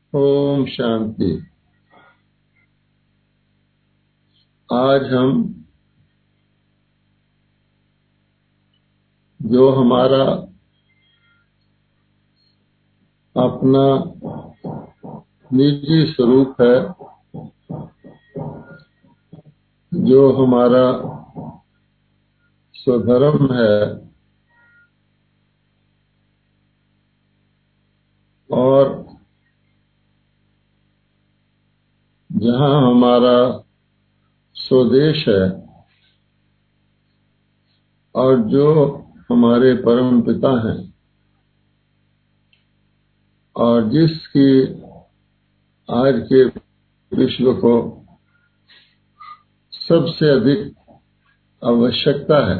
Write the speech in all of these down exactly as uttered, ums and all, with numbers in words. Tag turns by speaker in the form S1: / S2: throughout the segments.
S1: ओम शांति। आज हम जो हमारा अपना निजी स्वरूप है, जो हमारा स्वधर्म है और जहाँ हमारा स्वदेश है और जो हमारे परम पिता हैं और जिसकी आज के विश्व को सबसे अधिक आवश्यकता है,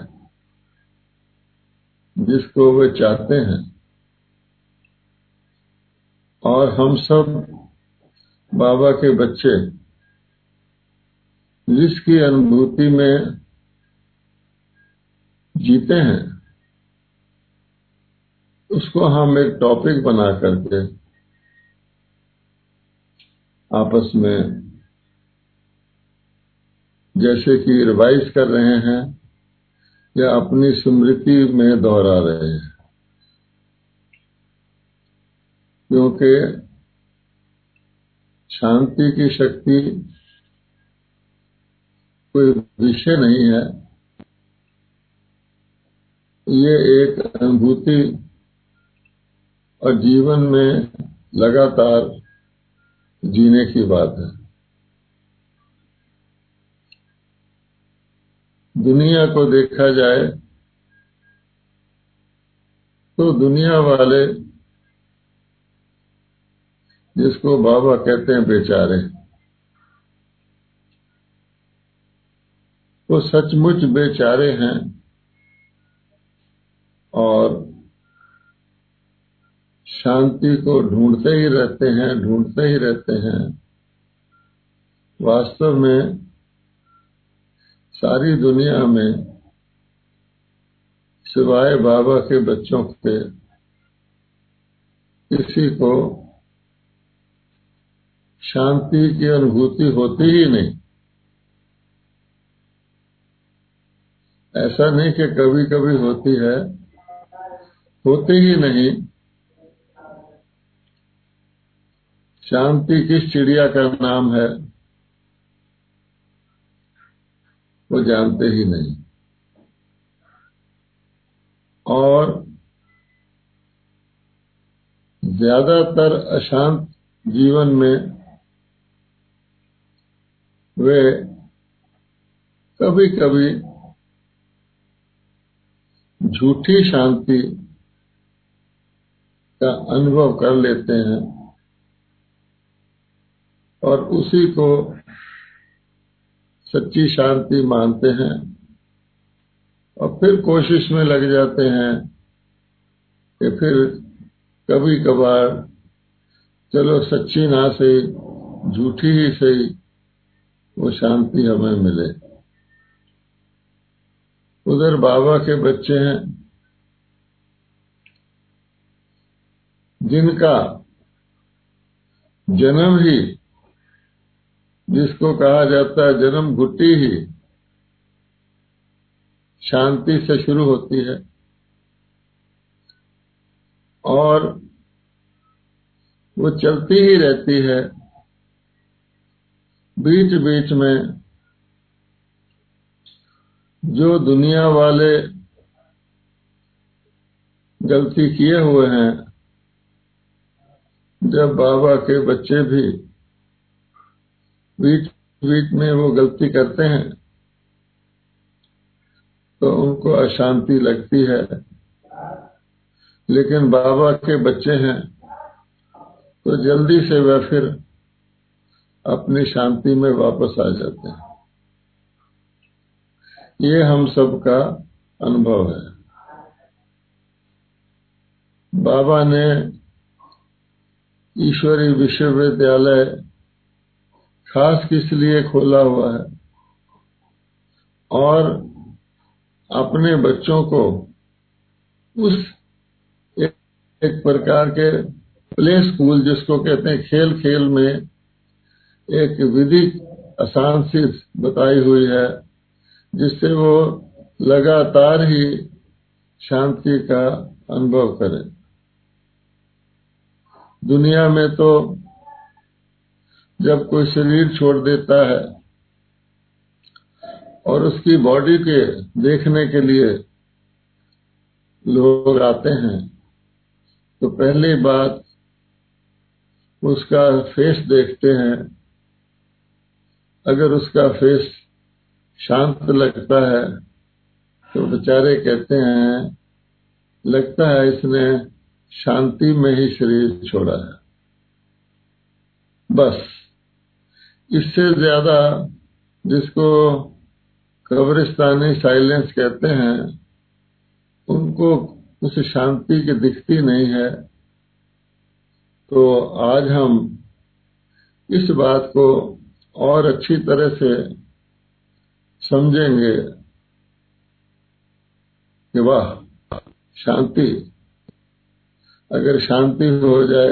S1: जिसको वे चाहते हैं, और हम सब बाबा के बच्चे जिसकी अनुभूति में जीते हैं, उसको हम एक टॉपिक बना करके आपस में जैसे कि रिवाइज कर रहे हैं या अपनी स्मृति में दोहरा रहे हैं, क्योंकि शांति की शक्ति कोई विषय नहीं है। ये एक अनुभूति और जीवन में लगातार जीने की बात है। दुनिया को देखा जाए तो दुनिया वाले, जिसको बाबा कहते हैं बेचारे, वो सचमुच बेचारे हैं और शांति को ढूंढते ही रहते हैं ढूंढते ही रहते हैं। वास्तव में सारी दुनिया में सिवाय बाबा के बच्चों के किसी को शांति की अनुभूति होती ही नहीं। ऐसा नहीं कि कभी कभी होती है, होती ही नहीं। शांति किस चिड़िया का नाम है वो जानते ही नहीं। और ज्यादातर अशांत जीवन में वे कभी कभी झूठी शांति का अनुभव कर लेते हैं और उसी को सच्ची शांति मानते हैं और फिर कोशिश में लग जाते हैं कि फिर कभी कभार चलो सच्ची ना सही, झूठी ही सही, वो शांति हमें मिले। उधर बाबा के बच्चे हैं जिनका जन्म ही, जिसको कहा जाता है जन्म घुट्टी ही, शांति से शुरू होती है और वो चलती ही रहती है। बीच बीच में जो दुनिया वाले गलती किए हुए हैं, जब बाबा के बच्चे भी बीच बीच में वो गलती करते हैं तो उनको अशांति लगती है। लेकिन बाबा के बच्चे हैं तो जल्दी से वह फिर अपनी शांति में वापस आ जाते हैं। ये हम सबका अनुभव है। बाबा ने ईश्वरी विश्वविद्यालय खास किस लिए खोला हुआ है और अपने बच्चों को उस एक, एक प्रकार के प्ले स्कूल जिसको कहते हैं, खेल खेल में एक विधि आसान सी बताई हुई है जिससे वो लगातार ही शांति का अनुभव करें। दुनिया में तो जब कोई शरीर छोड़ देता है और उसकी बॉडी के देखने के लिए लोग आते हैं तो पहली बात उसका फेस देखते हैं। अगर उसका फेस शांत लगता है तो बेचारे कहते हैं लगता है इसने शांति में ही शरीर छोड़ा है। बस इससे ज्यादा, जिसको कब्रिस्तानी साइलेंस कहते हैं, उनको उस शांति की दिखती नहीं है। तो आज हम इस बात को और अच्छी तरह से समझेंगे कि वाह, शांति, अगर शांति हो जाए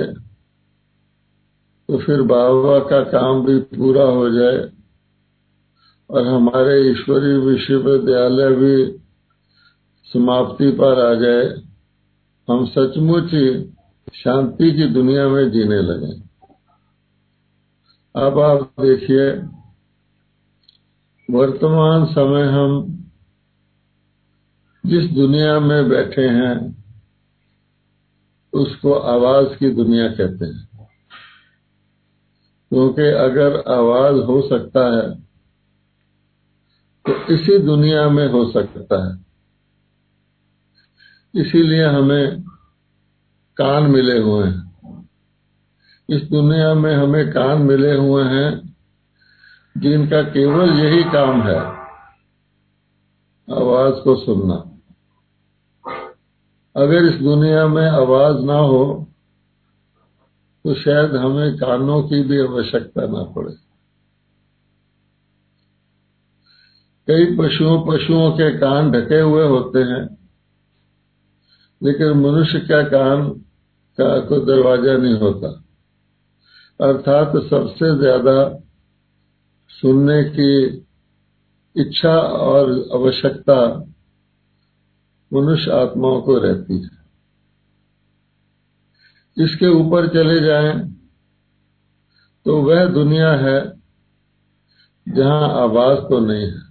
S1: तो फिर बाबा का काम भी पूरा हो जाए और हमारे ईश्वरीय विश्वविद्यालय भी समाप्ति पर आ जाए। हम सचमुच ही शांति की दुनिया में जीने लगे। अब आप देखिए, वर्तमान समय हम जिस दुनिया में बैठे हैं उसको आवाज की दुनिया कहते हैं, क्योंकि अगर आवाज हो सकता है तो इसी दुनिया में हो सकता है। इसीलिए हमें कान मिले हुए हैं। इस दुनिया में हमें कान मिले हुए हैं जिनका केवल यही काम है, आवाज को सुनना। अगर इस दुनिया में आवाज ना हो तो शायद हमें कानों की भी आवश्यकता ना पड़े। कई पशुओं पशुओं के कान ढके हुए होते हैं, लेकिन मनुष्य का कान का कोई दरवाजा नहीं होता। अर्थात सबसे ज्यादा सुनने की इच्छा और आवश्यकता मनुष्य आत्माओं को रहती है। इसके ऊपर चले जाएं तो वह दुनिया है जहां आवाज तो नहीं है,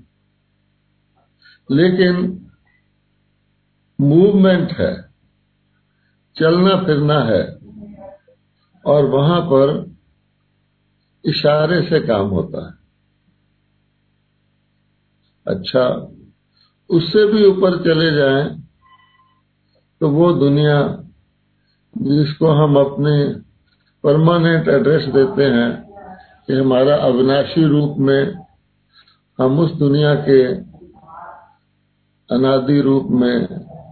S1: लेकिन मूवमेंट है, चलना फिरना है, और वहां पर इशारे से काम होता है। अच्छा, उससे भी ऊपर चले जाएं तो वो दुनिया जिसको हम अपने परमानेंट एड्रेस देते हैं कि हमारा अविनाशी रूप में हम उस दुनिया के अनादि रूप में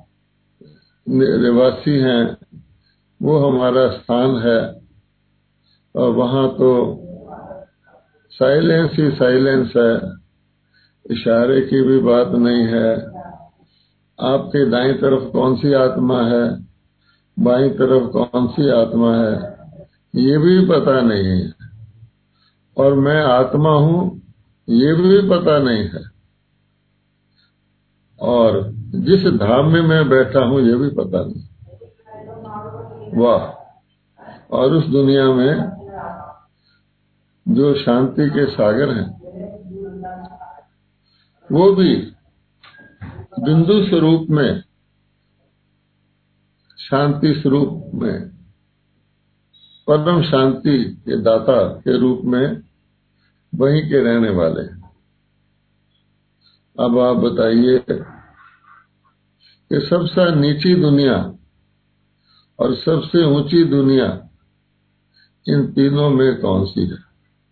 S1: निवासी हैं, वो हमारा स्थान है। और वहां तो साइलेंस ही साइलेंस है, इशारे की भी बात नहीं है। आपके दाईं तरफ कौन सी आत्मा है, बाईं तरफ कौन सी आत्मा है, ये भी पता नहीं है। और मैं आत्मा हूं, ये भी पता नहीं है। और जिस धाम में मैं बैठा हूं, ये भी पता नहीं। वाह! और उस दुनिया में जो शांति के सागर हैं, वो भी बिंदु स्वरूप में, शांति स्वरूप में, परम शांति के दाता के रूप में वहीं के रहने वाले हैं। अब आप बताइए कि सबसे नीची दुनिया और सबसे ऊंची दुनिया, इन तीनों में कौन सी है?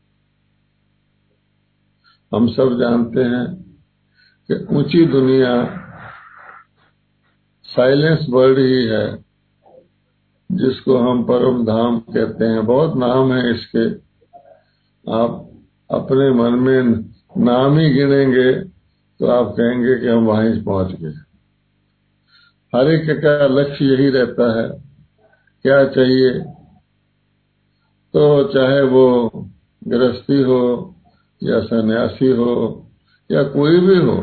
S1: हम सब जानते हैं कि ऊंची दुनिया साइलेंस वर्ल्ड ही है, जिसको हम परम धाम कहते हैं। बहुत नाम है इसके, आप अपने मन में नाम ही गिनेंगे तो आप कहेंगे कि हम वहीं पहुंच गए। हर एक का लक्ष्य यही रहता है क्या चाहिए, तो चाहे वो गृहस्थी हो या सन्यासी हो या कोई भी हो,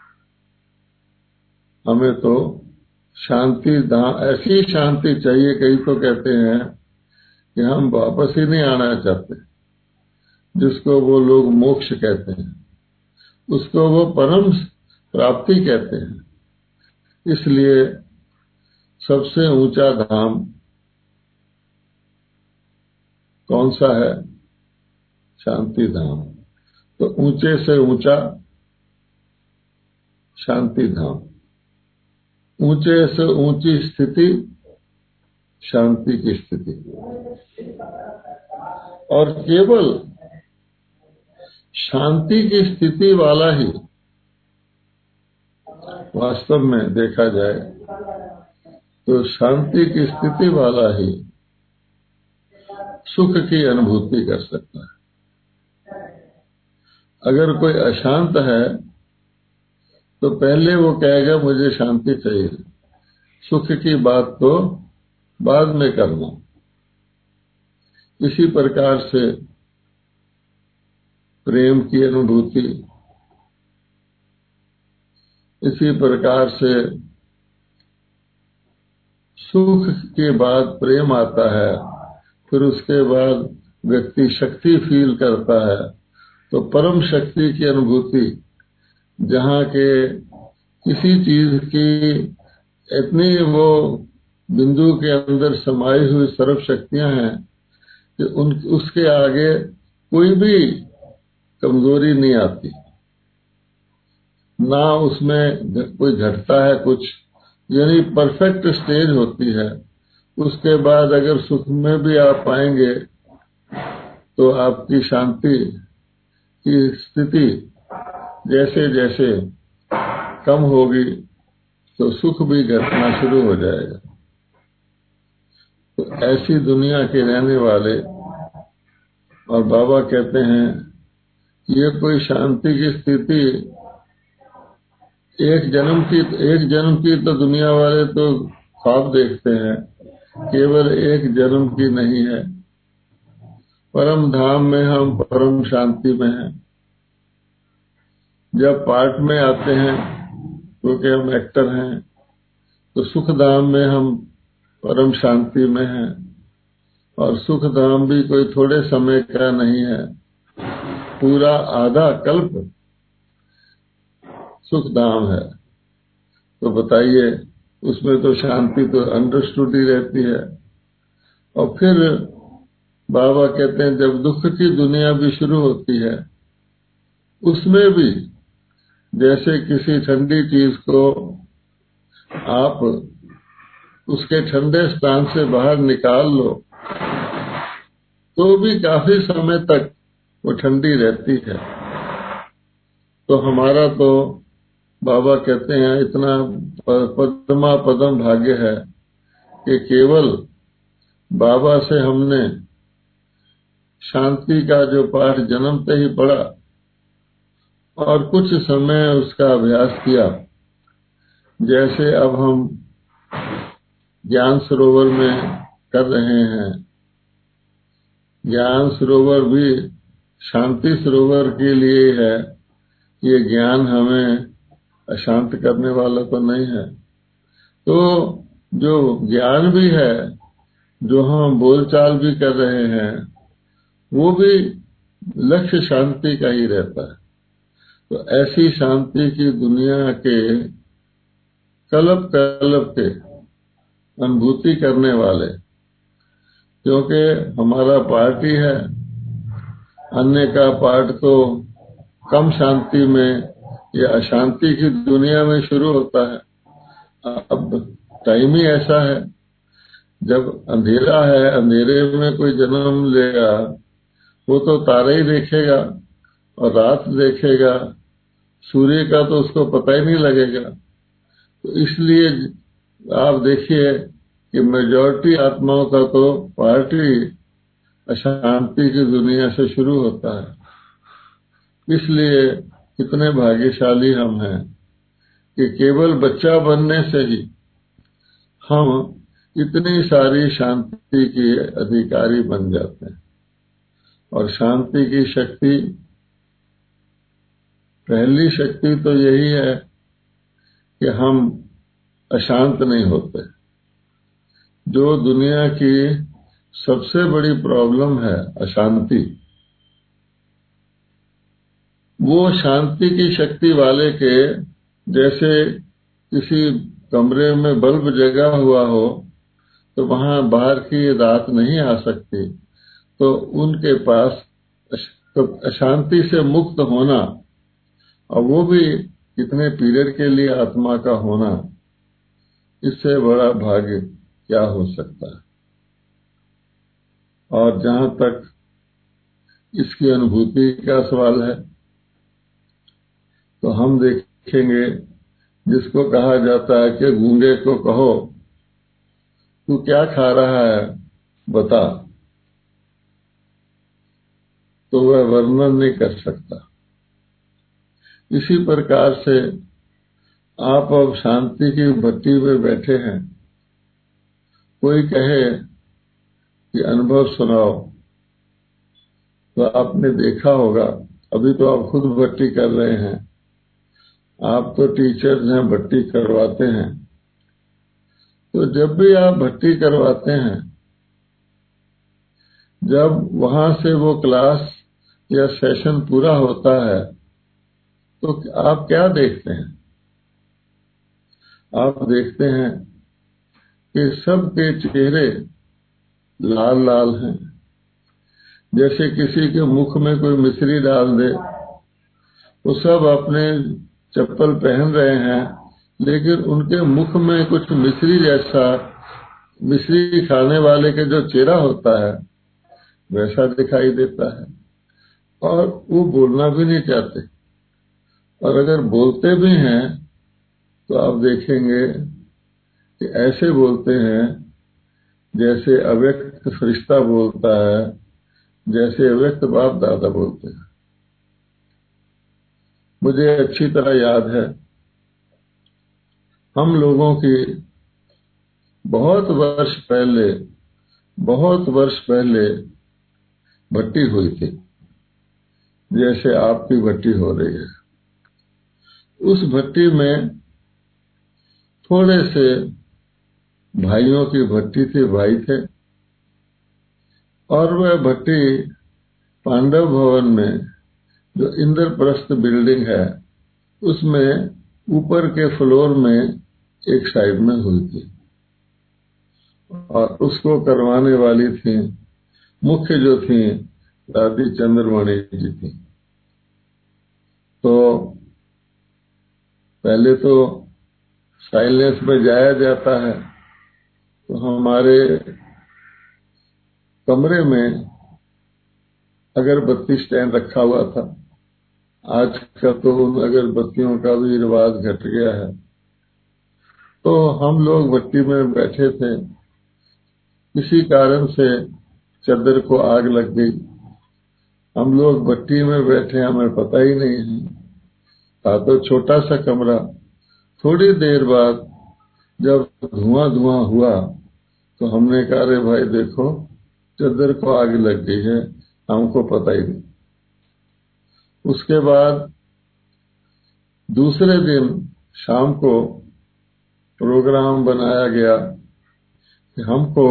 S1: हमें तो शांति धाम, ऐसी शांति चाहिए। कई तो कहते हैं कि हम वापस ही नहीं आना चाहते, जिसको वो लोग मोक्ष कहते हैं, उसको वो परम प्राप्ति कहते हैं। इसलिए सबसे ऊंचा धाम कौन सा है? शांति धाम। तो ऊंचे से ऊंचा शांति धाम, ऊंचे से ऊंची स्थिति शांति की स्थिति। और केवल शांति की स्थिति वाला ही, वास्तव में देखा जाए तो शांति की स्थिति वाला ही सुख की अनुभूति कर सकता है। अगर कोई अशांत है तो पहले वो कहेगा मुझे शांति चाहिए, सुख की बात तो बाद में करना। इसी प्रकार से प्रेम की अनुभूति, इसी प्रकार से सुख के बाद प्रेम आता है, फिर उसके बाद व्यक्ति शक्ति फील करता है, तो परम शक्ति की अनुभूति, जहाँ के किसी चीज की इतनी वो बिंदु के अंदर समाई हुई सर्व शक्तियां हैं कि उन उसके आगे कोई भी कमजोरी नहीं आती, ना उसमें कोई घटता है कुछ, यानी परफेक्ट स्टेज होती है। उसके बाद अगर सुख में भी आप पाएंगे तो आपकी शांति की स्थिति जैसे जैसे कम होगी तो सुख भी घटना शुरू हो जाएगा। तो ऐसी दुनिया के रहने वाले, और बाबा कहते हैं ये कोई शांति की स्थिति एक जन्म की एक जन्म की तो दुनिया वाले तो ख्वाब देखते हैं, केवल एक जन्म की नहीं है। परम धाम में हम परम शांति में हैं। जब पाठ में आते हैं क्योंकि हम एक्टर हैं, तो सुख धाम में हम परम शांति में हैं। और सुख धाम भी कोई थोड़े समय का नहीं है, पूरा आधा कल्प सुख धाम है। तो बताइए, उसमें तो शांति तो अंडरस्टूड ही रहती है। और फिर बाबा कहते हैं जब दुख की दुनिया भी शुरू होती है, उसमें भी जैसे किसी ठंडी चीज को आप उसके ठंडे स्थान से बाहर निकाल लो तो भी काफी समय तक वो ठंडी रहती है। तो हमारा तो बाबा कहते हैं इतना पद्मा पदम भाग्य है कि केवल बाबा से हमने शांति का जो पाठ जन्मते ही पढ़ा और कुछ समय उसका अभ्यास किया। जैसे अब हम ज्ञान सरोवर में कर रहे हैं, ज्ञान सरोवर भी शांति सरोवर के लिए है। ये ज्ञान हमें अशांत करने वाला तो नहीं है। तो जो ज्ञान भी है, जो हम बोलचाल भी कर रहे हैं, वो भी लक्ष्य शांति का ही रहता है। तो ऐसी शांति की दुनिया के कल्प कल्प के अनुभूति करने वाले, क्योंकि हमारा पार्ट ही है, अन्य का पार्ट तो कम शांति में या अशांति की दुनिया में शुरू होता है। अब टाइम ही ऐसा है, जब अंधेरा है, अंधेरे में कोई जन्म लेगा वो तो तारे ही देखेगा और रात देखेगा, सूर्य का तो उसको पता ही नहीं लगेगा। तो इसलिए आप देखिए कि मेजॉरिटी आत्माओं का तो पार्टी अशांति की दुनिया से शुरू होता है। इसलिए कितने भाग्यशाली हम हैं कि केवल बच्चा बनने से ही हम इतनी सारी शांति के अधिकारी बन जाते हैं। और शांति की शक्ति, पहली शक्ति तो यही है कि हम अशांत नहीं होते। जो दुनिया की सबसे बड़ी प्रॉब्लम है अशांति, वो शांति की शक्ति वाले के, जैसे किसी कमरे में बल्ब जगा हुआ हो तो वहां बाहर की रात नहीं आ सकती, तो उनके पास अशांति से मुक्त होना, और वो भी कितने पीरियड के लिए आत्मा का होना, इससे बड़ा भाग्य क्या हो सकता है। और जहां तक इसकी अनुभूति का सवाल है, तो हम देखेंगे जिसको कहा जाता है कि गूंगे को कहो तू क्या खा रहा है बता, तो वह वर्णन नहीं कर सकता। इसी प्रकार से आप अब शांति की भट्टी में बैठे हैं, कोई कहे कि अनुभव सुनाओ, तो आपने देखा होगा, अभी तो आप खुद भट्टी कर रहे हैं, आप तो टीचर्स हैं, भट्टी करवाते हैं। तो जब भी आप भट्टी करवाते हैं, जब वहां से वो क्लास या सेशन पूरा होता है, तो आप क्या देखते हैं? आप देखते हैं कि सबके चेहरे लाल लाल हैं, जैसे किसी के मुख में कोई मिश्री डाल दे। वो सब अपने चप्पल पहन रहे हैं, लेकिन उनके मुख में कुछ मिश्री जैसा, मिश्री खाने वाले के जो चेहरा होता है वैसा दिखाई देता है, और वो बोलना भी नहीं चाहते। और अगर बोलते भी हैं तो आप देखेंगे कि ऐसे बोलते हैं जैसे अव्यक्त फरिश्ता बोलता है, जैसे अव्यक्त बाप दादा बोलते हैं। मुझे अच्छी तरह याद है, हम लोगों की बहुत वर्ष पहले बहुत वर्ष पहले भट्टी हुई थी, जैसे आपकी भट्टी हो रही है। उस भट्टी में थोड़े से भाइयों की भट्टी थी, भाई थे, और वह भट्टी पांडव भवन में, जो इंद्रप्रस्थ बिल्डिंग है, उसमें ऊपर के फ्लोर में एक साइड में हुई थी, और उसको करवाने वाली थी, मुख्य जो थी दादी चंद्रमणि जी थी। तो पहले तो साइलेंस में जाया जाता है, तो हमारे कमरे में अगरबत्ती स्टैंड रखा हुआ था। आज का तो उन अगरबत्तियों का भी रिवाज घट गया है। तो हम लोग भट्टी में बैठे थे, किसी कारण से चद्दर को आग लग गई। हम लोग भट्टी में बैठे, हमें पता ही नहीं है, था तो छोटा सा कमरा। थोड़ी देर बाद जब धुआं धुआं हुआ तो हमने कहा, अरे भाई देखो, चद्दर को आग लग गई है, हमको पता ही नहीं। उसके बाद दूसरे दिन शाम को प्रोग्राम बनाया गया कि हमको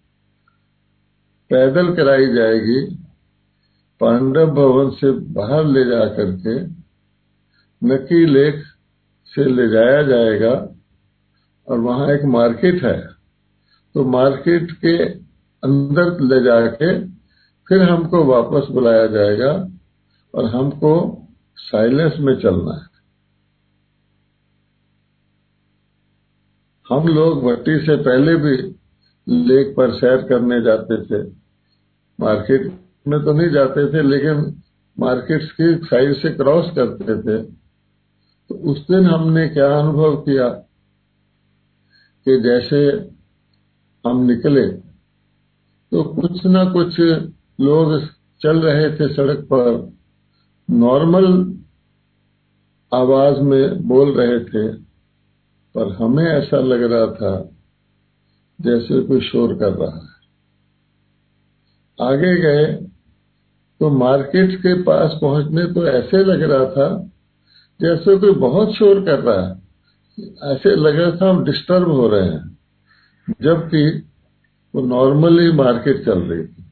S1: पैदल कराई जाएगी, पांडव भवन से बाहर ले जा करके नकी लेक से ले जाया जाएगा, और वहां एक मार्केट है, तो मार्केट के अंदर ले जाके फिर हमको वापस बुलाया जाएगा, और हमको साइलेंस में चलना है। हम लोग भट्टी से पहले भी लेक पर सैर करने जाते थे, मार्केट में तो नहीं जाते थे, लेकिन मार्केट्स की साइड से क्रॉस करते थे। तो उस दिन हमने क्या अनुभव किया कि जैसे हम निकले तो कुछ ना कुछ लोग चल रहे थे सड़क पर, नॉर्मल आवाज में बोल रहे थे, पर हमें ऐसा लग रहा था जैसे कोई शोर कर रहा है। आगे गए तो मार्केट के पास पहुंचने तो ऐसे लग रहा था जैसे कोई बहुत शोर कर रहा है, ऐसे लग रहा था हम डिस्टर्ब हो रहे हैं, जबकि वो नॉर्मली मार्केट चल रही थी।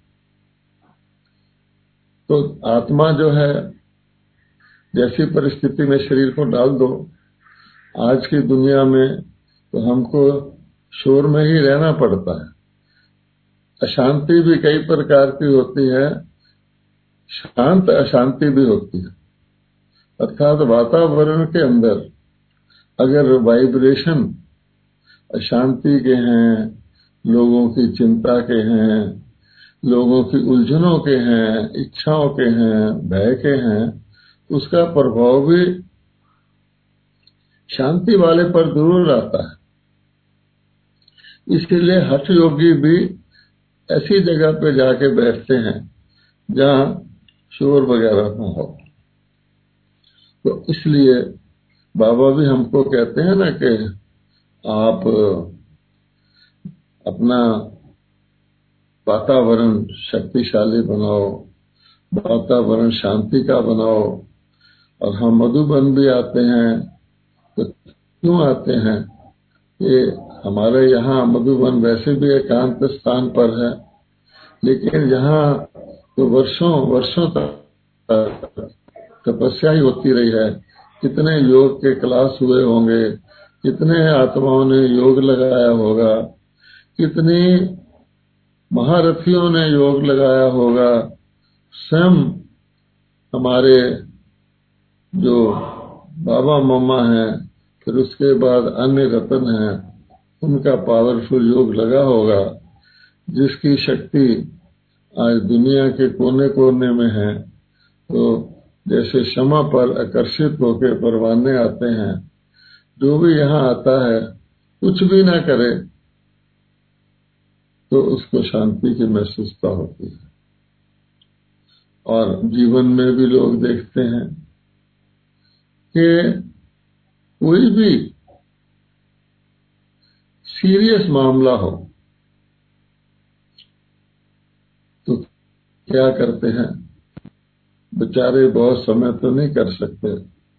S1: तो आत्मा जो है, जैसी परिस्थिति में शरीर को डाल दो, आज की दुनिया में तो हमको शोर में ही रहना पड़ता है। अशांति भी कई प्रकार की होती है, शांत अशांति भी होती है। अर्थात वातावरण के अंदर अगर वाइब्रेशन अशांति के हैं, लोगों की चिंता के हैं, लोगों की उलझनों के हैं, इच्छाओं के हैं, भय के हैं, उसका प्रभाव भी शांति वाले पर जरूर आता है। इसीलिए हठ योगी भी ऐसी जगह पे जाके बैठते हैं जहां शोर वगैरह न हो। तो इसलिए बाबा भी हमको कहते हैं ना कि आप अपना वातावरण शक्तिशाली बनाओ, वातावरण शांति का बनाओ। और हम मधुबन भी आते हैं तो क्यों आते हैं? ये हमारे यहाँ मधुबन वैसे भी एकांत स्थान पर है, लेकिन यहाँ तो वर्षों वर्षों तक तपस्या ही होती रही है। कितने योग के क्लास हुए होंगे, कितने आत्माओं ने योग लगाया होगा, कितनी महारथियों ने योग लगाया होगा। स्वयं हमारे जो बाबा मम्मा हैं, फिर उसके बाद अन्य रतन हैं, उनका पावरफुल योग लगा होगा, जिसकी शक्ति आज दुनिया के कोने कोने में है। तो जैसे क्षमा पर आकर्षित होकर परवाने आते हैं, जो भी यहाँ आता है कुछ भी ना करे तो उसको शांति की महसूसता होती है। और जीवन में भी लोग देखते हैं कि कोई भी सीरियस मामला हो तो क्या करते हैं, बेचारे बहुत समय तो नहीं कर सकते,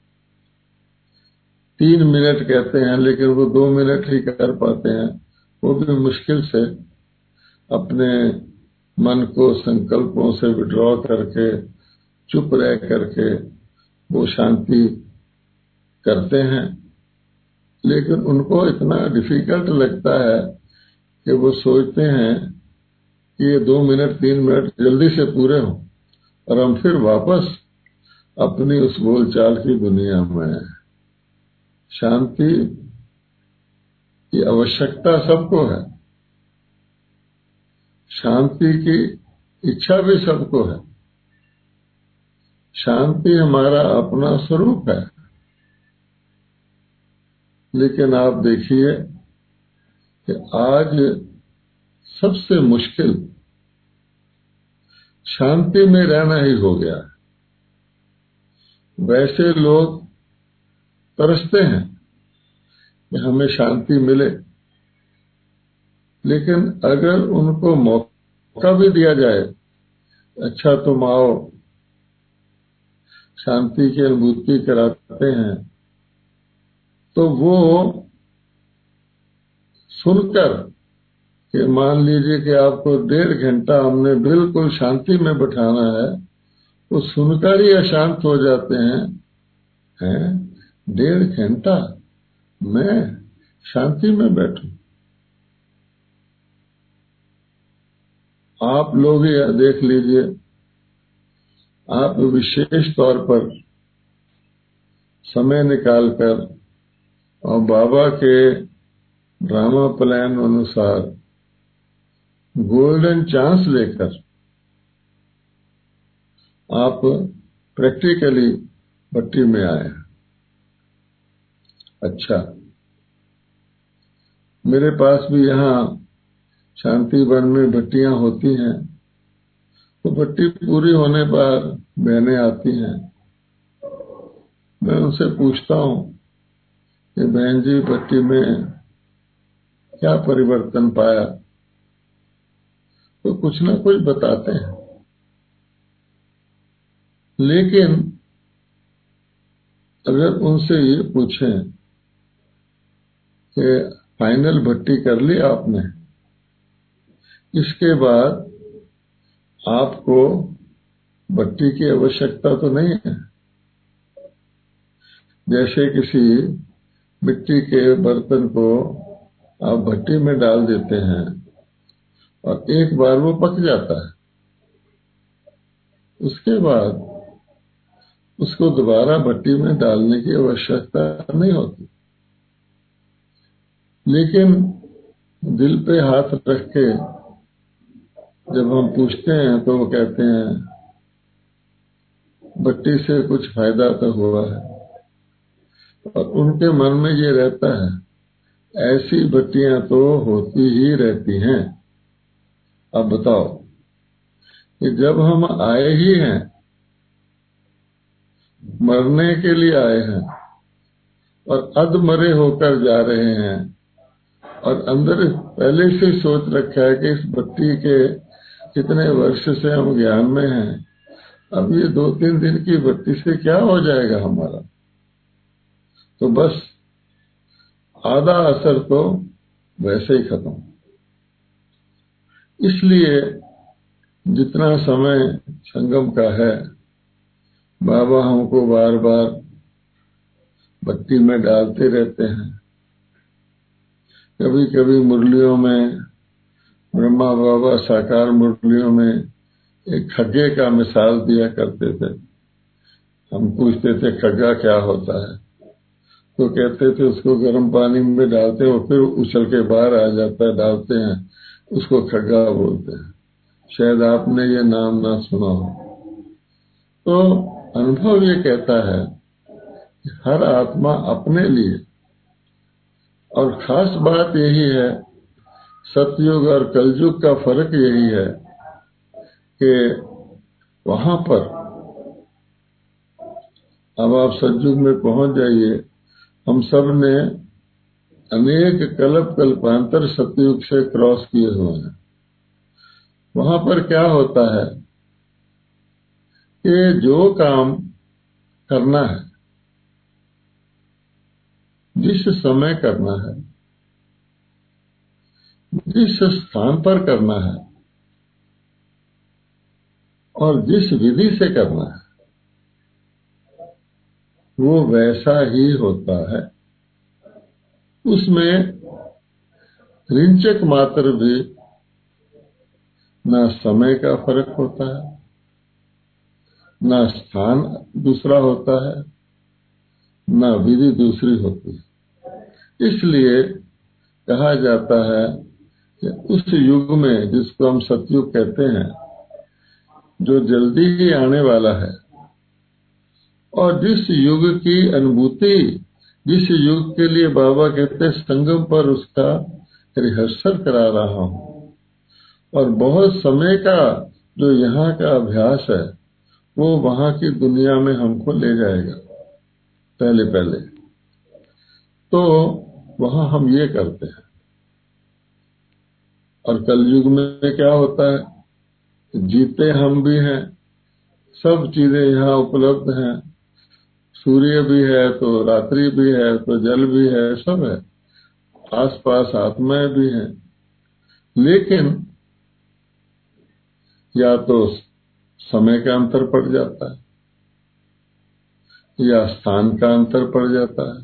S1: तीन मिनट कहते हैं, लेकिन वो दो मिनट ही कर पाते हैं। वो भी मुश्किल से अपने मन को संकल्पों से विड्रॉ करके चुप रह करके वो शांति करते हैं। लेकिन उनको इतना डिफिकल्ट लगता है कि वो सोचते हैं कि ये दो मिनट तीन मिनट जल्दी से पूरे हों और हम फिर वापस अपनी उस बोलचाल की दुनिया में। शांति की आवश्यकता सबको है, शांति की इच्छा भी सबको है। शांति हमारा अपना स्वरूप है। लेकिन आप देखिए कि आज सबसे मुश्किल शांति में रहना ही हो गया है। वैसे लोग तरसते हैं कि हमें शांति मिले, लेकिन अगर उनको मौका भी दिया जाए, अच्छा तुम आओ शांति की अनुभूति कराते हैं, तो वो सुनकर कि मान लीजिए कि आपको डेढ़ घंटा हमने बिल्कुल शांति में बैठाना है, वो सुनकर ही अशांत हो जाते हैं। हैं डेढ़ घंटा मैं शांति में बैठूं? आप लोग ही देख लीजिए, आप विशेष तौर पर समय निकालकर और बाबा के ड्रामा प्लान अनुसार गोल्डन चांस लेकर आप प्रैक्टिकली भट्टी में आए। अच्छा, मेरे पास भी यहाँ शांति वन में भट्टियां होती हैं, तो भट्टी पूरी होने पर बहनें आती हैं। मैं उनसे पूछता हूँ कि बहन जी, भट्टी में क्या परिवर्तन पाया, तो कुछ ना कुछ बताते हैं। लेकिन अगर उनसे ये पूछें कि फाइनल भट्टी कर ली आपने, इसके बाद आपको भट्टी की आवश्यकता तो नहीं है। जैसे किसी मिट्टी के बर्तन को आप भट्टी में डाल देते हैं और एक बार वो पक जाता है, उसके बाद उसको दोबारा भट्टी में डालने की आवश्यकता नहीं होती। लेकिन दिल पे हाथ रख के जब हम पूछते हैं तो वो कहते हैं भट्टी से कुछ फायदा तो हुआ है, और उनके मन में ये रहता है ऐसी भट्टियां तो होती ही रहती हैं। अब बताओ कि जब हम आए ही हैं, मरने के लिए आए हैं और अधमरे होकर जा रहे हैं, और अंदर पहले से सोच रखा है कि इस भट्टी के कितने वर्ष से हम ज्ञान में हैं, अब ये दो तीन दिन की भट्टी से क्या हो जाएगा हमारा, तो बस आधा असर तो वैसे ही खत्म। इसलिए जितना समय संगम का है, बाबा हमको बार बार भट्टी में डालते रहते हैं। कभी कभी मुरलियों में, ब्रह्मा बाबा साकार मुरलियों में एक खग्गे का मिसाल दिया करते थे। हम पूछते थे खग्गा क्या होता है, तो कहते थे उसको गर्म पानी में डालते हो फिर उछल के बाहर आ जाता है, डालते हैं उसको खग्गा बोलते हैं। शायद आपने ये नाम ना सुना हो। तो अनुभव ये कहता है कि हर आत्मा अपने लिए, और खास बात यही है सतयुग और कलयुग का फर्क यही है कि वहां पर अब आप सतयुग में पहुंच जाइए, हम सब ने अनेक कल्प कल्पांतर सतयुग से क्रॉस किए हुए हैं। वहां पर क्या होता है कि जो काम करना है, जिस समय करना है, जिस स्थान पर करना है और जिस विधि से करना है, वो वैसा ही होता है। उसमें रिंचक मात्र भी ना समय का फर्क होता है, ना स्थान दूसरा होता है, ना विधि दूसरी होती है। इसलिए कहा जाता है कि उस युग में, जिसको हम सतयुग कहते हैं, जो जल्दी ही आने वाला है, और जिस युग की अनुभूति, जिस युग के लिए बाबा कहते संगम पर उसका रिहर्सल करा रहा हूं, और बहुत समय का जो यहाँ का अभ्यास है वो वहां की दुनिया में हमको ले जाएगा पहले पहले। तो वहां हम ये करते हैं। और कलयुग में क्या होता है, जीते हम भी हैं, सब चीजें यहाँ उपलब्ध हैं, सूर्य भी है तो रात्रि भी है तो जल भी है, सब है, आसपास आत्माएं भी हैं। लेकिन या तो समय का अंतर पड़ जाता है, या स्थान का अंतर पड़ जाता है,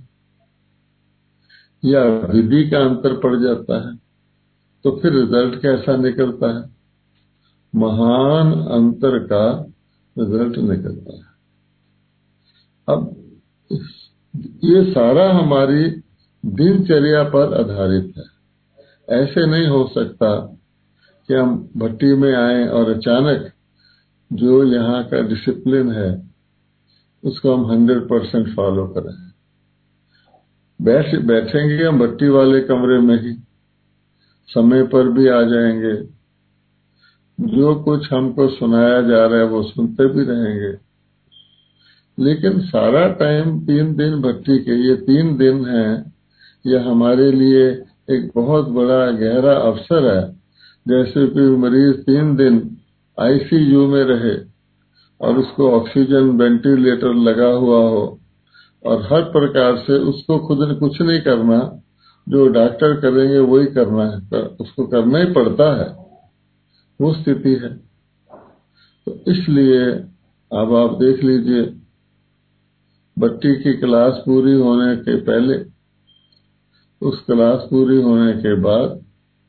S1: या विधि का अंतर पड़ जाता है, तो फिर रिजल्ट कैसा निकलता है, महान अंतर का रिजल्ट निकलता है। अब ये सारा हमारी दिनचर्या पर आधारित है। ऐसे नहीं हो सकता कि हम भट्टी में आए और अचानक जो यहाँ का डिसिप्लिन है उसको हम हंड्रेड परसेंट फॉलो करें। बैठ बैठेंगे हम भट्टी वाले कमरे में ही, समय पर भी आ जाएंगे, जो कुछ हमको सुनाया जा रहा है वो सुनते भी रहेंगे। लेकिन सारा टाइम तीन दिन भट्टी के, ये तीन दिन हैं, ये हमारे लिए एक बहुत बड़ा गहरा अवसर है। जैसे कि मरीज तीन दिन आईसीयू में रहे और उसको ऑक्सीजन वेंटिलेटर लगा हुआ हो और हर प्रकार से उसको खुद ने कुछ नहीं करना, जो डॉक्टर करेंगे वही करना है, कर, उसको करना ही पड़ता है, वो स्थिति है। तो इसलिए अब आप देख लीजिए, बच्ची की क्लास पूरी होने के पहले, उस क्लास पूरी होने के बाद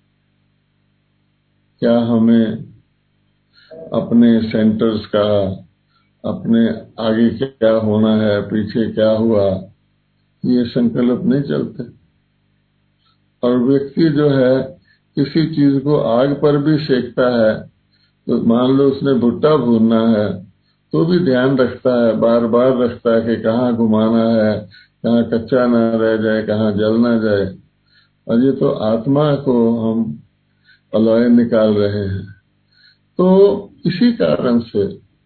S1: क्या हमें अपने सेंटर्स का, अपने आगे क्या होना है, पीछे क्या हुआ, ये संकल्प नहीं चलते। और व्यक्ति जो है किसी चीज को आग पर भी सेकता है, तो मान लो उसने भुट्टा भूनना है तो भी ध्यान रखता है, बार बार रखता है कि कहाँ घुमाना है, कहाँ कच्चा ना रह जाए, कहाँ जल ना जाए। और ये तो आत्मा को हम अलॉय निकाल रहे हैं। तो इसी कारण से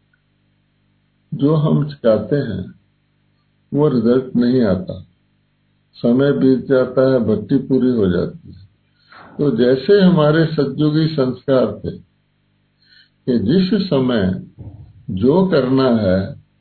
S1: जो हम चाहते हैं वो रिजल्ट नहीं आता, समय बीत जाता है, भट्टी पूरी हो जाती है। तो जैसे हमारे सतयुगी संस्कार थे कि जिस समय जो करना है,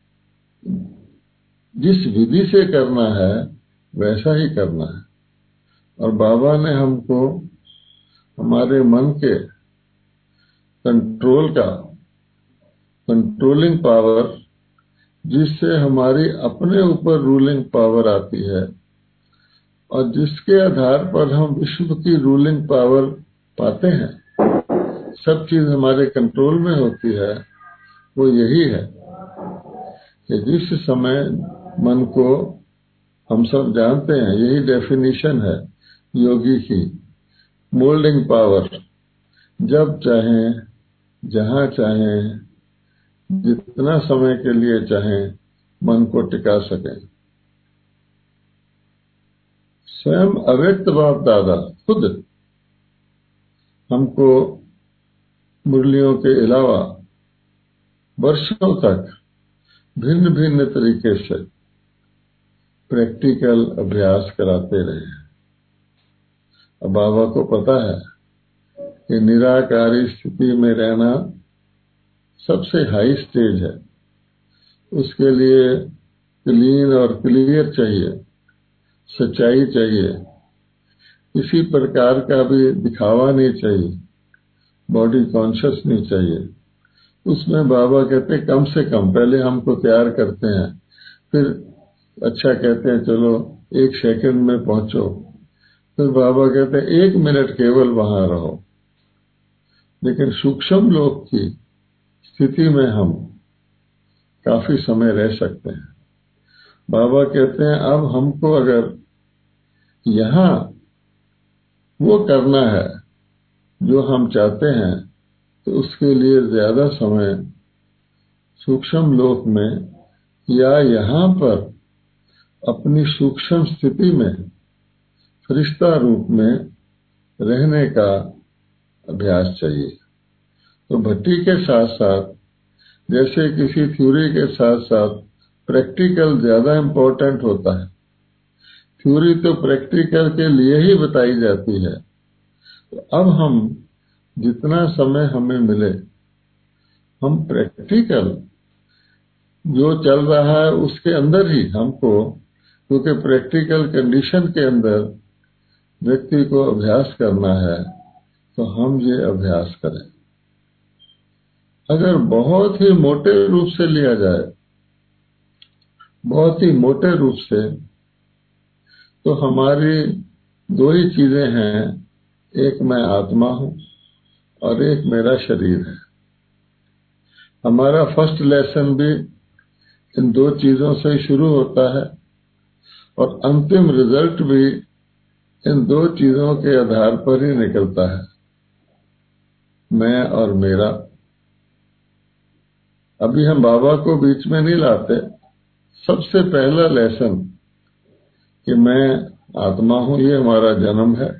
S1: जिस विधि से करना है, वैसा ही करना है। और बाबा ने हमको हमारे मन के कंट्रोल का, कंट्रोलिंग पावर, जिससे हमारी अपने ऊपर रूलिंग पावर आती है और जिसके आधार पर हम विश्व की रूलिंग पावर पाते हैं, सब चीज हमारे कंट्रोल में होती है, वो यही है कि जिस समय मन को, हम सब जानते हैं, यही डेफिनेशन है योगी की, मोल्डिंग पावर, जब चाहें, जहां चाहें, जितना समय के लिए चाहें मन को टिका सकें। स्वयं अव्यक्त बाप दादा खुद हमको मुरलियों के अलावा वर्षों तक भिन्न भिन्न तरीके से प्रैक्टिकल अभ्यास कराते रहे। अब बाबा को पता है कि निराकारी स्थिति में रहना सबसे हाई स्टेज है। उसके लिए क्लीन और क्लियर चाहिए, सच्चाई चाहिए, किसी प्रकार का भी दिखावा नहीं चाहिए, बॉडी कॉन्शियस नहीं चाहिए। उसमें बाबा कहते हैं कम से कम पहले हमको तैयार करते हैं, फिर अच्छा कहते हैं चलो एक सेकंड में पहुंचो, फिर बाबा कहते हैं एक मिनट केवल वहां रहो। लेकिन सूक्ष्म लोक की स्थिति में हम काफी समय रह सकते हैं। बाबा कहते हैं अब हमको अगर यहां वो करना है जो हम चाहते हैं, तो उसके लिए ज्यादा समय सूक्ष्म लोक में या यहाँ पर अपनी सूक्ष्म स्थिति में फरिश्ता रूप में रहने का अभ्यास चाहिए। तो भट्टी के साथ साथ, जैसे किसी थ्योरी के साथ साथ प्रैक्टिकल ज्यादा इम्पोर्टेंट होता है। थ्योरी तो प्रैक्टिकल के लिए ही बताई जाती है। तो अब हम जितना समय हमें मिले, हम प्रैक्टिकल जो चल रहा है उसके अंदर ही हमको, क्योंकि प्रैक्टिकल कंडीशन के अंदर व्यक्ति को अभ्यास करना है, तो हम ये अभ्यास करें। अगर बहुत ही मोटे रूप से लिया जाए, बहुत ही मोटे रूप से, तो हमारी दो ही चीजें हैं, एक मैं आत्मा हूं और एक मेरा शरीर है। हमारा फर्स्ट लेसन भी इन दो चीजों से शुरू होता है और अंतिम रिजल्ट भी इन दो चीजों के आधार पर ही निकलता है, मैं और मेरा। अभी हम बाबा को बीच में नहीं लाते। सबसे पहला लेसन कि मैं आत्मा हूं, ये हमारा जन्म है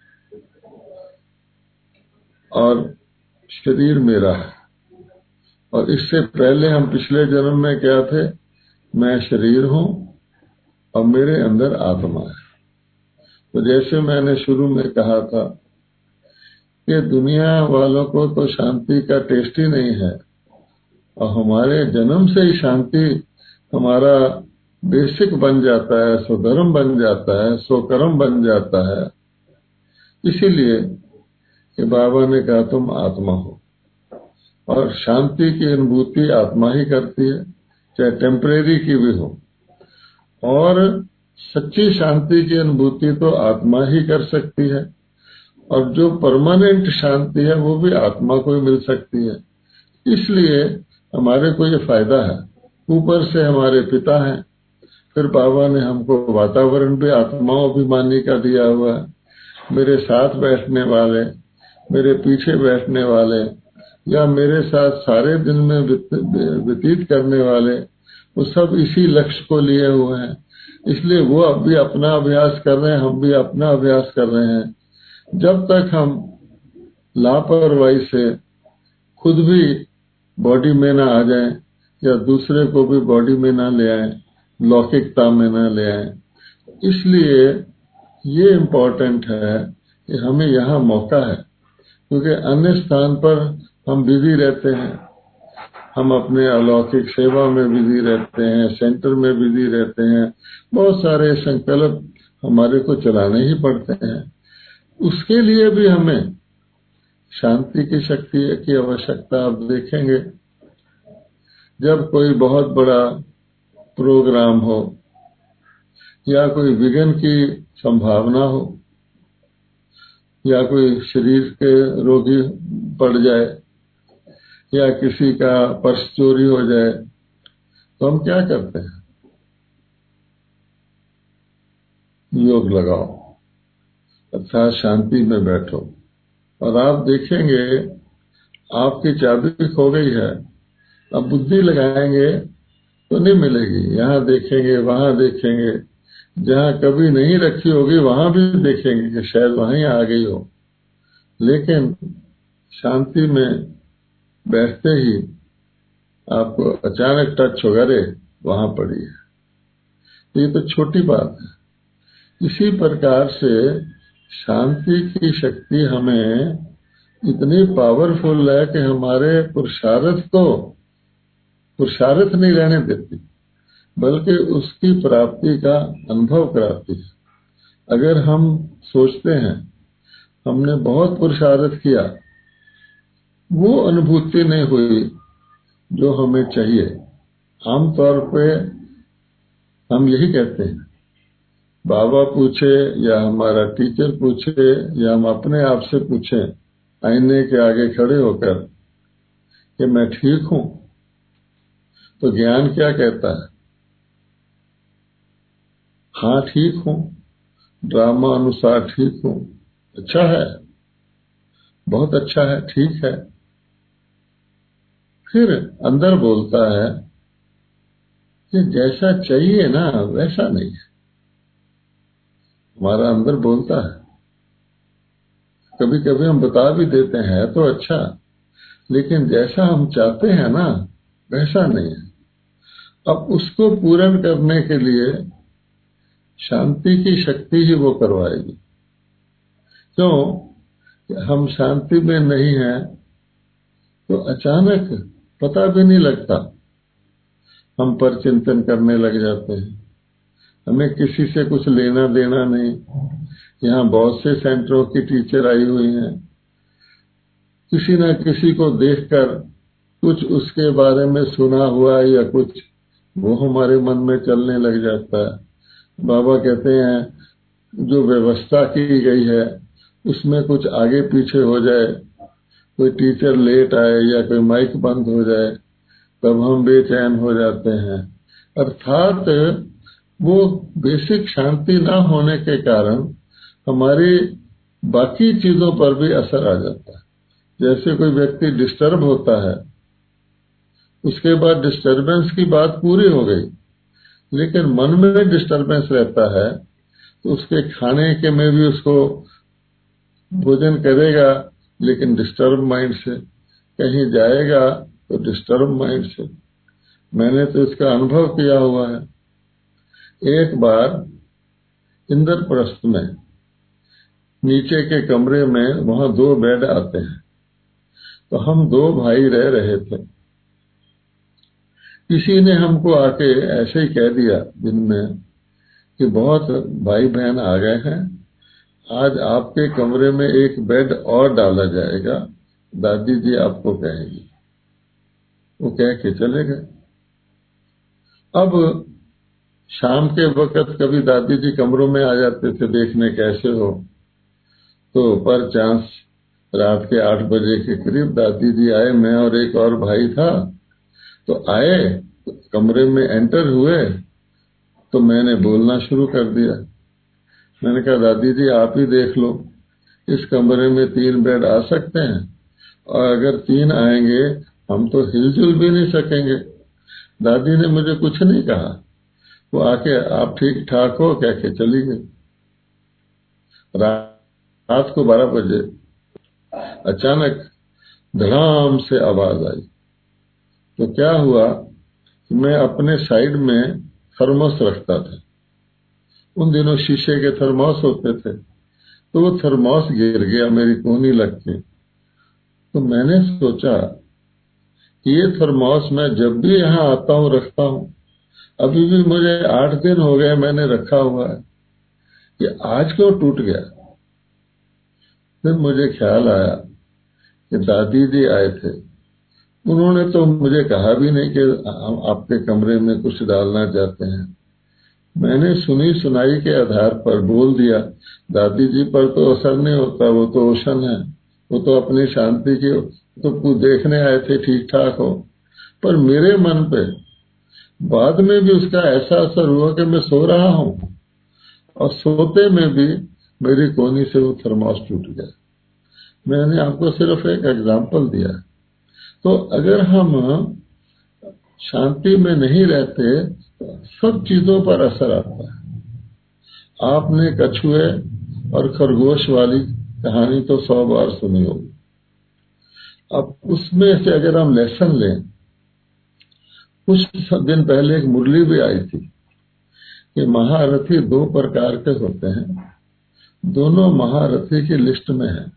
S1: और शरीर मेरा है। और इससे पहले हम पिछले जन्म में क्या थे, मैं शरीर हूं और मेरे अंदर आत्मा है। तो जैसे मैंने शुरू में कहा था कि दुनिया वालों को तो शांति का टेस्ट ही नहीं है, और हमारे जन्म से ही शांति हमारा बेसिक बन जाता है, स्वधर्म बन जाता है, स्वकर्म बन जाता है। इसीलिए कि बाबा ने कहा तुम आत्मा हो, और शांति की अनुभूति आत्मा ही करती है, चाहे टेम्परेरी की भी हो। और सच्ची शांति की अनुभूति तो आत्मा ही कर सकती है, और जो परमानेंट शांति है वो भी आत्मा को ही मिल सकती है। इसलिए हमारे को ये फायदा है। ऊपर से हमारे पिता हैं, फिर बाबा ने हमको वातावरण भी आत्माओं अभिमानी का दिया हुआ है। मेरे साथ बैठने वाले, मेरे पीछे बैठने वाले, या मेरे साथ सारे दिन में व्यतीत करने वाले, वो सब इसी लक्ष्य को लिए हुए हैं। इसलिए वो अब भी अपना अभ्यास कर रहे हैं, हम भी अपना अभ्यास कर रहे हैं। जब तक हम लापरवाही से खुद भी बॉडी में ना आ जाएं, या दूसरे को भी बॉडी में ना ले आए, लौकिकता में ना ले आए। इसलिए ये इम्पोर्टेंट है कि हमें यहाँ मौका है, क्योंकि अन्य स्थान पर हम बिजी रहते हैं, हम अपने अलौकिक सेवा में बिजी रहते हैं, सेंटर में बिजी रहते हैं, बहुत सारे संकल्प हमारे को चलाने ही पड़ते हैं। उसके लिए भी हमें शांति की शक्ति की आवश्यकता। आप देखेंगे जब कोई बहुत बड़ा प्रोग्राम हो, या कोई विघ्न की संभावना हो, या कोई शरीर के रोगी पड़ जाए, या किसी का पर्स चोरी हो जाए, तो हम क्या करते हैं? योग लगाओ, अर्थात शांति में बैठो। और आप देखेंगे आपकी चाबी खो गई है, अब बुद्धि लगाएंगे तो नहीं मिलेगी। यहाँ देखेंगे, वहां देखेंगे, जहाँ कभी नहीं रखी होगी वहां भी देखेंगे कि शायद वहीं आ गई हो, लेकिन शांति में बैठते ही आपको अचानक टच होगा, रे वहां पड़ी है। ये तो छोटी बात है। इसी प्रकार से शांति की शक्ति हमें इतनी पावरफुल है कि हमारे पुरुषार्थ को पुरुषार्थ नहीं रहने देती, बल्कि उसकी प्राप्ति का अनुभव कराती है। अगर हम सोचते हैं हमने बहुत पुरुषार्थ किया, वो अनुभूति नहीं हुई जो हमें चाहिए। आमतौर पे हम यही कहते हैं, बाबा पूछे या हमारा टीचर पूछे या हम अपने आप से पूछें आईने के आगे खड़े होकर कि मैं ठीक हूं, तो ज्ञान क्या कहता है? हाँ ठीक हूं, ड्रामा अनुसार ठीक हूं, अच्छा है, बहुत अच्छा है, ठीक है। फिर अंदर बोलता है कि जैसा चाहिए ना वैसा नहीं है। हमारा अंदर बोलता है, कभी कभी हम बता भी देते हैं तो अच्छा, लेकिन जैसा हम चाहते हैं ना वैसा नहीं है। अब उसको पूर्ण करने के लिए शांति की शक्ति ही वो करवाएगी। क्यों? हम शांति में नहीं हैं तो अचानक पता भी नहीं लगता, हम पर चिंतन करने लग जाते हैं। हमें किसी से कुछ लेना देना नहीं। यहाँ बहुत से सेंटरों की टीचर आई हुई हैं, किसी न किसी को देखकर कुछ उसके बारे में सुना हुआ या कुछ वो हमारे मन में चलने लग जाता है। बाबा कहते हैं जो व्यवस्था की गई है उसमें कुछ आगे पीछे हो जाए, कोई टीचर लेट आए या कोई माइक बंद हो जाए, तब हम बेचैन हो जाते हैं। अर्थात वो बेसिक शांति ना होने के कारण हमारी बाकी चीजों पर भी असर आ जाता है। जैसे कोई व्यक्ति डिस्टर्ब होता है, उसके बाद डिस्टर्बेंस की बात पूरी हो गई, लेकिन मन में डिस्टर्बेंस रहता है, तो उसके खाने के में भी उसको भोजन करेगा लेकिन डिस्टर्ब माइंड से, कहीं जाएगा तो डिस्टर्ब माइंड से। मैंने तो इसका अनुभव किया हुआ है। एक बार इंद्रप्रस्थ में नीचे के कमरे में वहां दो बेड आते हैं, तो हम दो भाई रह रहे थे। किसी ने हमको आके ऐसे ही कह दिया दिन में कि बहुत भाई बहन आ गए हैं, आज आपके कमरे में एक बेड और डाला जाएगा, दादी जी आपको कहेंगी। वो कह के चले गए। अब शाम के वक्त कभी दादी जी कमरों में आ जाते थे देखने कैसे हो, तो पर चांस रात के आठ बजे के करीब दादी जी आए, मैं और एक और भाई था, तो आए तो कमरे में एंटर हुए तो मैंने बोलना शुरू कर दिया। मैंने कहा दादी जी आप ही देख लो, इस कमरे में तीन बेड आ सकते हैं, और अगर तीन आएंगे हम तो हिलजुल भी नहीं सकेंगे। दादी ने मुझे कुछ नहीं कहा, वो आके आप ठीक ठाक हो कह के चली गई। रात को बारह बजे अचानक धड़ाम से आवाज आई। तो क्या हुआ, मैं अपने साइड में थर्मोस रखता था, उन दिनों शीशे के थर्मोस होते थे, तो वो थर्मोस गिर गया मेरी कोहनी लग के। तो मैंने सोचा ये थर्मोस मैं जब भी यहाँ आता हूँ रखता हूँ, अभी भी मुझे आठ दिन हो गए मैंने रखा हुआ है, ये आज क्यों टूट गया। फिर मुझे ख्याल आया कि दादी जी आए थे, उन्होंने तो मुझे कहा भी नहीं कि हम आपके कमरे में कुछ डालना चाहते हैं। मैंने सुनी सुनाई के आधार पर बोल दिया, दादी जी पर तो असर नहीं होता, वो तो ओशन है, वो तो अपनी शांति की तो देखने आए थे ठीक ठाक हो। पर मेरे मन पे बाद में भी उसका ऐसा असर हुआ कि मैं सो रहा हूं और सोते में भी मेरी कोहनी से वो थर्मोस टूट गया। मैंने आपको सिर्फ एक एग्जाम्पल दिया। तो अगर हम शांति में नहीं रहते तो सब चीजों पर असर आता है। आपने कछुए और खरगोश वाली कहानी तो सौ बार सुनी होगी। अब उसमें से अगर हम लेसन लें, कुछ दिन पहले एक मुरली भी आई थी कि महारथी दो प्रकार के होते हैं, दोनों महारथी की लिस्ट में है।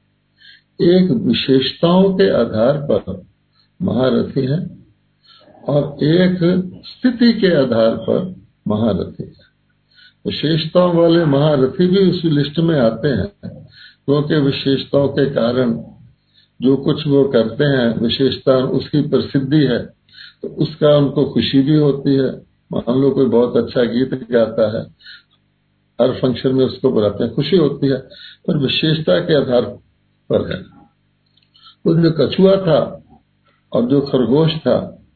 S1: एक विशेषताओं के आधार पर महारथी है और एक स्थिति के आधार पर महारथी है। विशेषताओं वाले महारथी भी उसी लिस्ट में आते हैं, क्योंकि विशेषताओं के कारण जो कुछ वो करते हैं, विशेषता उसकी प्रसिद्धि है, तो उसका उनको खुशी भी होती है। मान लो कोई बहुत अच्छा गीत गाता है, हर फंक्शन में उसको बुलाते हैं, खुशी होती है, पर विशेषता के आधार पर है। तो जो कछुआ था और जो खरगोश था,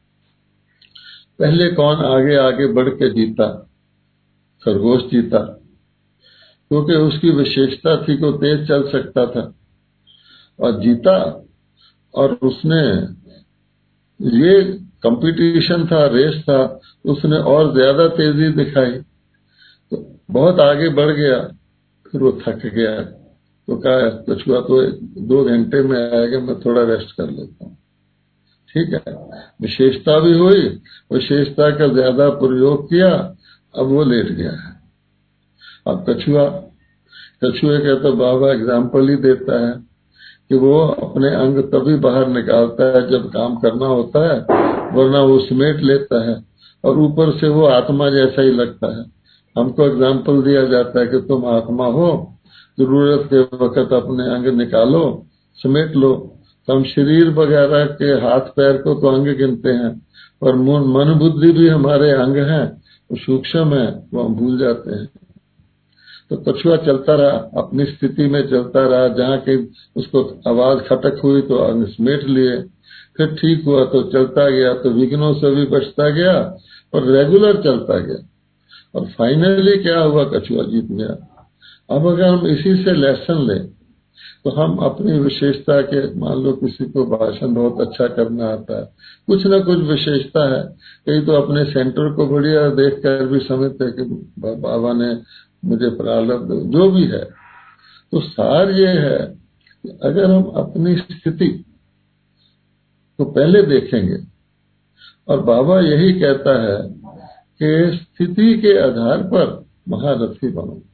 S1: पहले कौन आगे आगे बढ़ के जीता? खरगोश जीता, क्योंकि उसकी विशेषता थी कि वो तेज चल सकता था और जीता। और उसने ये कंपटीशन था, रेस था, उसने और ज्यादा तेजी दिखाई, तो बहुत आगे बढ़ गया। फिर वो थक गया, तो कहा कछुआ तो दो घंटे में आएगा, मैं थोड़ा रेस्ट कर लेता हूँ। ठीक है, विशेषता भी हुई, विशेषता का ज्यादा प्रयोग किया, अब वो लेट गया है। अब कछुआ कछुए का तो बाबा एग्जाम्पल ही देता है कि वो अपने अंग तभी बाहर निकालता है जब काम करना होता है, वरना वो समेट लेता है और ऊपर से वो आत्मा जैसा ही लगता है। हमको एग्जाम्पल दिया जाता है कि तुम आत्मा हो, जरूरत के वक्त अपने अंग निकालो, समेट लो। तो हम शरीर वगैरह के हाथ पैर को तो अंग गिनते हैं, पर मन बुद्धि भी हमारे अंग हैं, वो सूक्ष्म है, वो हम भूल जाते हैं। तो कछुआ चलता रहा, अपनी स्थिति में चलता रहा, जहाँ की उसको आवाज खटक हुई तो अंग समेट लिए, फिर ठीक हुआ तो चलता गया, तो विघ्नों से भी बचता गया और रेगुलर चलता गया, और फाइनली क्या हुआ, कछुआ जीत गया। अब अगर हम इसी से लेसन लें तो हम अपनी विशेषता के, मान लो किसी को भाषण बहुत अच्छा करना आता है, कुछ ना कुछ विशेषता है, कई तो अपने सेंटर को बढ़िया देख कर भी समझते कि बाबा ने मुझे प्रारब्ध, जो भी है। तो सार ये है कि अगर हम अपनी स्थिति को पहले देखेंगे, और बाबा यही कहता है कि स्थिति के आधार पर महारथी बनो।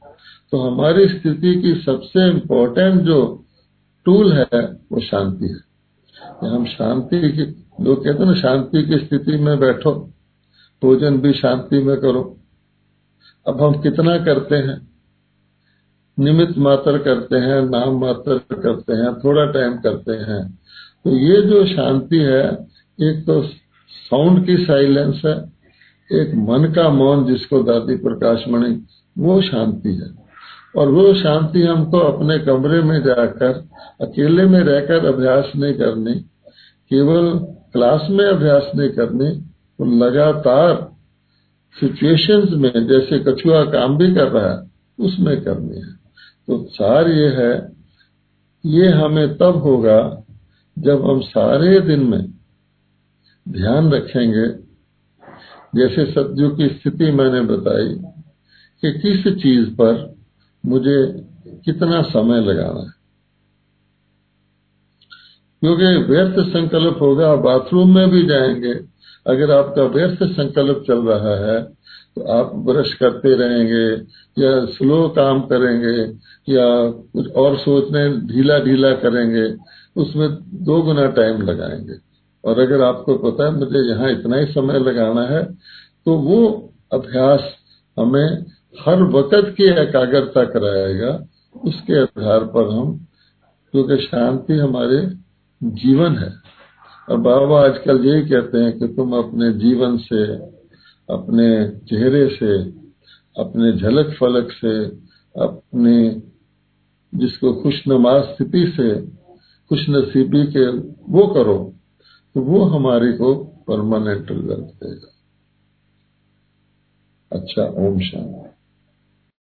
S1: तो हमारी स्थिति की सबसे इम्पोर्टेंट जो टूल है वो शांति है। हम शांति की, लोग कहते हैं ना, शांति की स्थिति में बैठो, भोजन भी शांति में करो। अब हम कितना करते हैं? निमित्त मात्र करते हैं, नाम मात्र करते हैं, थोड़ा टाइम करते हैं। तो ये जो शांति है, एक तो साउंड की साइलेंस है, एक मन का मौन जिसको दादी प्रकाश मणि, वो शांति है। और वो शांति हमको अपने कमरे में जाकर अकेले में रहकर अभ्यास नहीं करनी, केवल क्लास में अभ्यास नहीं करनी, तो लगातार सिचुएशंस में, जैसे कछुआ काम भी कर रहा है, उसमें करनी है। तो सार ये है, ये हमें तब होगा जब हम सारे दिन में ध्यान रखेंगे, जैसे सतयुग की स्थिति मैंने बताई कि किस चीज पर मुझे कितना समय लगाना है। क्योंकि व्यर्थ संकल्प होगा, बाथरूम में भी जाएंगे, अगर आपका व्यर्थ संकल्प चल रहा है तो आप ब्रश करते रहेंगे या स्लो काम करेंगे या कुछ और सोचने ढीला ढीला करेंगे, उसमें दो गुना टाइम लगाएंगे। और अगर आपको पता है मुझे यहाँ इतना ही समय लगाना है, तो वो अभ्यास हमें हर वक्त की एकाग्रता कराएगा। उसके आधार पर हम, क्योंकि शांति हमारे जीवन है। और बाबा आजकल यही कहते हैं कि तुम अपने जीवन से, अपने चेहरे से, अपने झलक फलक से, अपने जिसको खुशनुमा स्थिति से, खुशनसीबी के वो करो, तो वो हमारे को परमानेंट रिजल्ट देगा। अच्छा, ओम शांति।